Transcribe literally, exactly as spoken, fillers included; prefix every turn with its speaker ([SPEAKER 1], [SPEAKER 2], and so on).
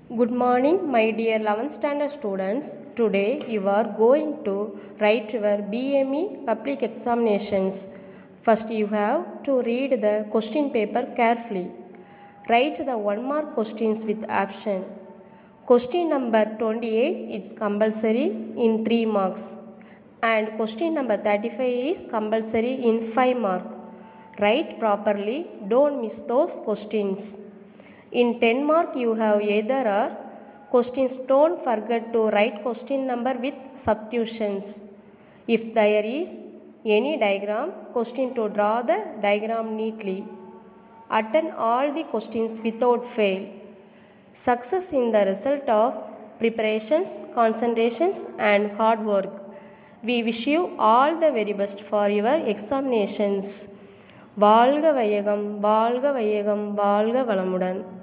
[SPEAKER 1] Good morning, my dear eleventh standard students. Today you are going to write your B M E public examinations. First, you have to read the question paper carefully. Write the one mark questions with option. Question number twenty-eight is compulsory in three marks, and question number thirty-five is compulsory in five marks. Write properly, don't miss those questions. In ten mark you have either or questions. Don't forget to write question number with substitutions. If there is any diagram question, to draw the diagram neatly. Attend all the questions without fail. Success in the result of preparations, concentrations and hard work. We wish you all the very best for your examinations. வாழ்க வையகம், வாழ்க வையகம், வாழ்க வளமுடன்.